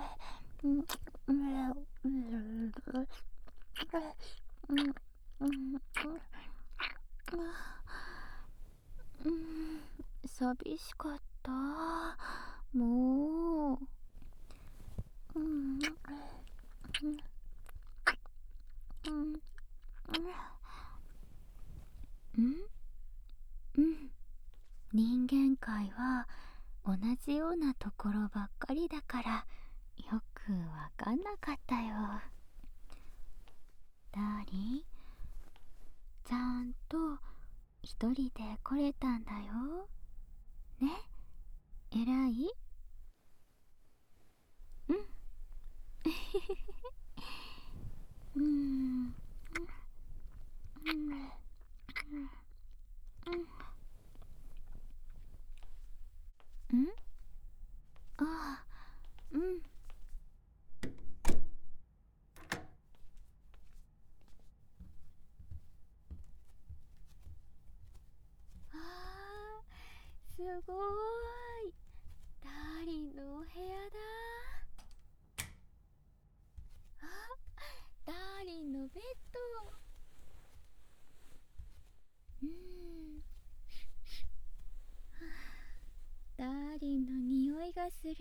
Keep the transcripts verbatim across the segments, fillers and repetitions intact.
寂しかった。もう。うん。うん。人間界は同じようなところばっかりだからよくわかんなかったよ。ダーリン、ちゃんと一人で来れたんだよ。ね、えらい？うん。うん。うん。うん。ああ、うん。ああ、すごーい。ダーリンのお部屋だ。あ、ダーリンのベッド。うん。ダーリンの匂いがする。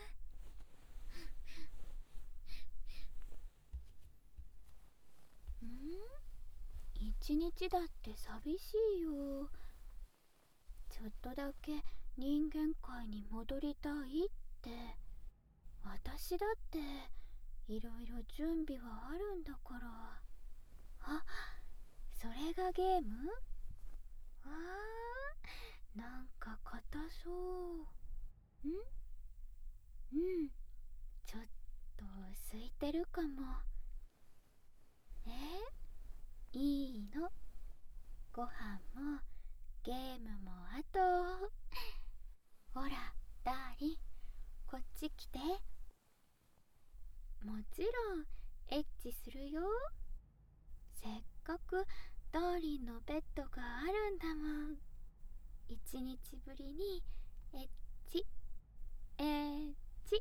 ん？一日だって寂しいよ。ちょっとだけ人間界に戻りたいって。私だっていろいろ準備はあるんだから。あ、それがゲーム？あー、なんか硬そう。ん？うん、ちょっと空いてるかも。え、いいの。ご飯もゲームもあと。ほら、ダーリン、こっち来て。もちろんエッチするよ。せっかくダーリンのベッドがあるんだもん。一日ぶりにエッチエッチ。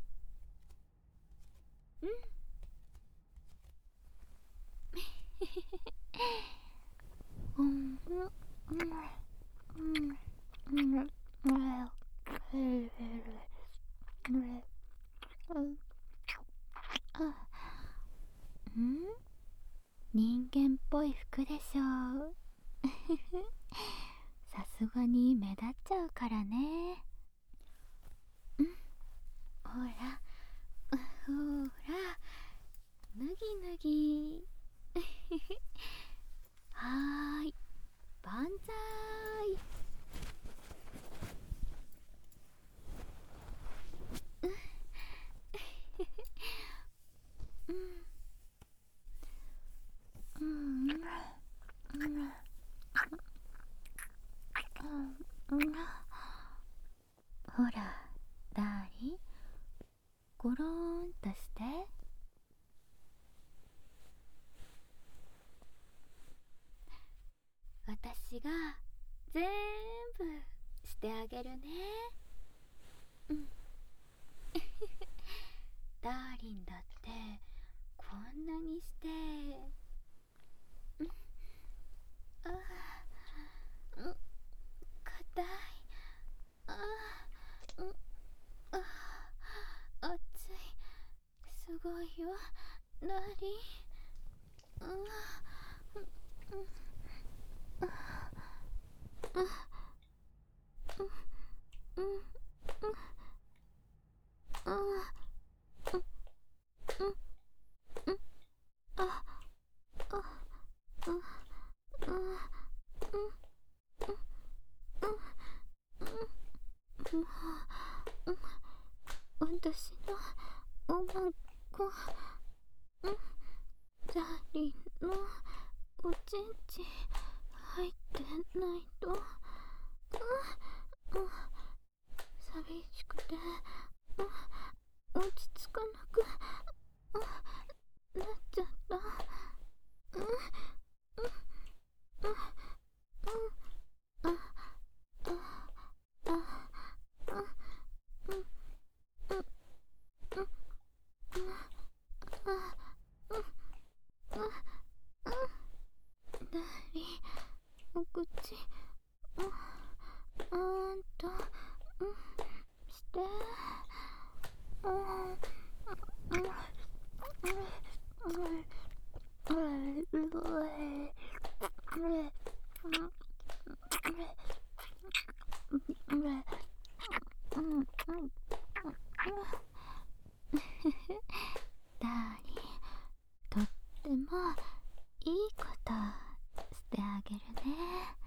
うん。うんうんうんうん。人間っぽい服でしょう。さすがに目立っちゃうからね。うん。ほら、ほら、脱ぎ脱ぎ。はーい、万歳。うんうんうんうん。ほら、ダーリン、ゴローンとして。私が全部してあげるね。うん。ダーリンだってこんなにして。うん。あー、うん、硬い。あー、うん、あー、熱い。すごいよ、ダーリン。うん、うん、うん、うん、うん、うん、うん、うん、うん、あ、あ、うん、うん、うん、うん、もう、うん、私のおまんこ、うん、ダーリンのおちんち入ってないと、うん、うん、寂しくて、うん、落ち着かなく、うん、なっちゃった。うん、うん、うん、うん、あ、あ、あ、あ、うん、うん、うん、 ダーリン、とってもいいことしてあげるね。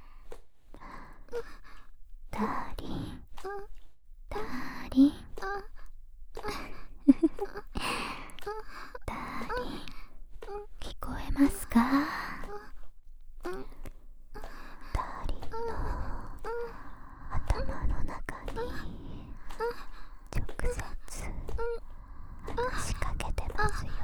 ダーリン、ダーリン、ダーリン、聞こえますか？ダーリンの頭の中に直接話しかけてますよ。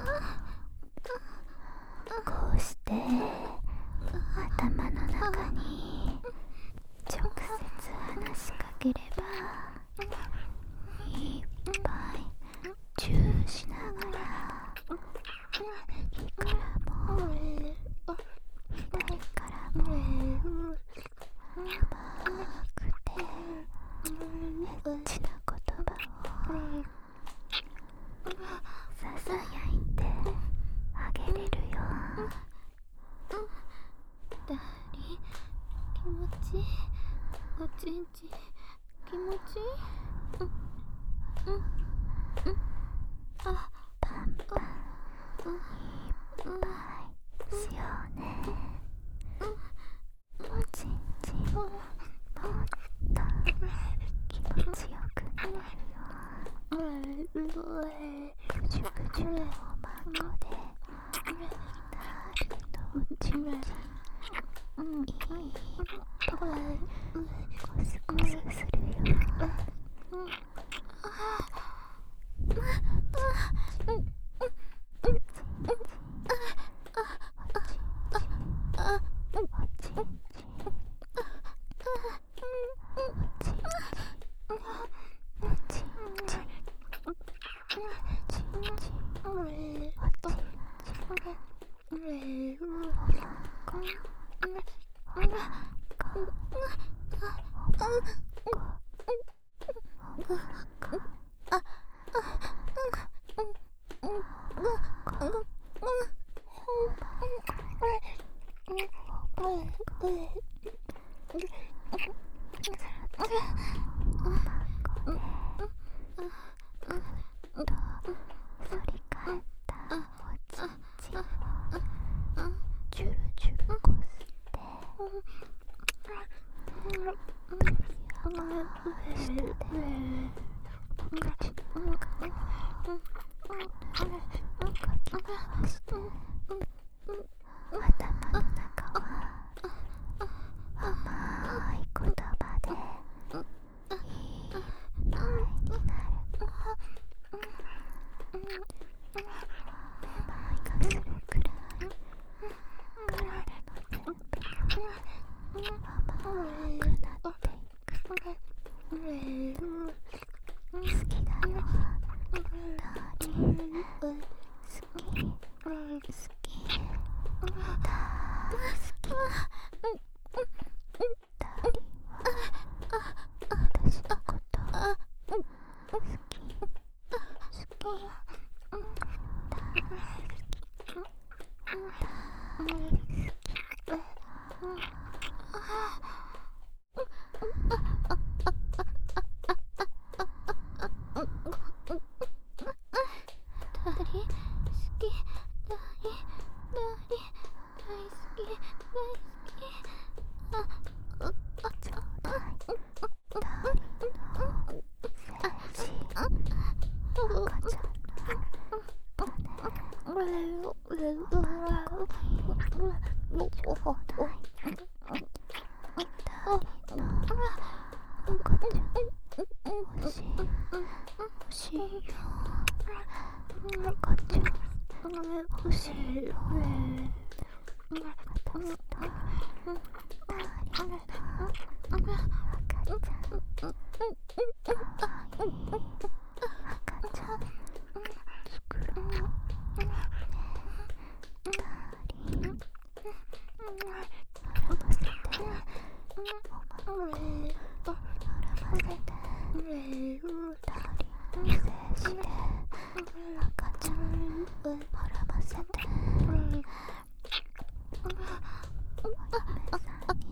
こうして頭の中に直接話しかければ、いっぱいチューしながら、右からも左からも甘くてエッチな言葉をささやいてあげれるよ。ダーリン、気持ちいい。おちんちん気持ちいい。うんうんうん。あ、パンパンいっぱいしようね。おちんちんもっと気持ちよくなれるよ。ぐじゅぐじゅのおまんこでダーリンのおちんちんいっぱいゴスゴスするよ。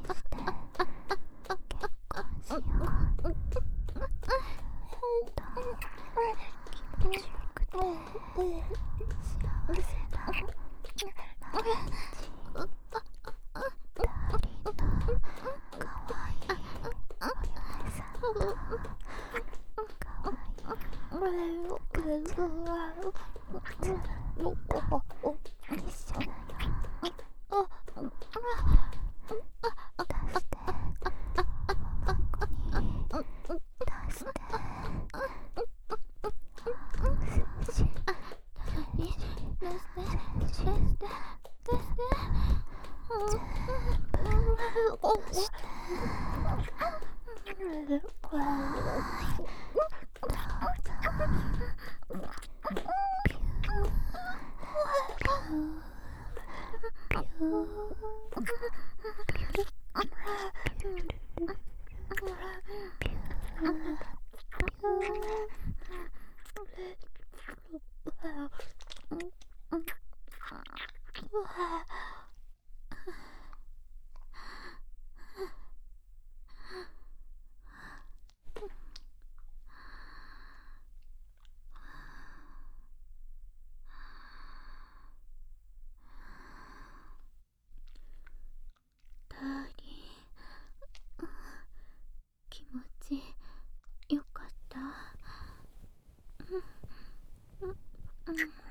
ダー気持ちよくて幸せな毎日ダーリンとかわいいお嫁さんとかわいい赤ちゃん一緒だよ。出しておまこに出して精子出して出して出して気持ちよかった。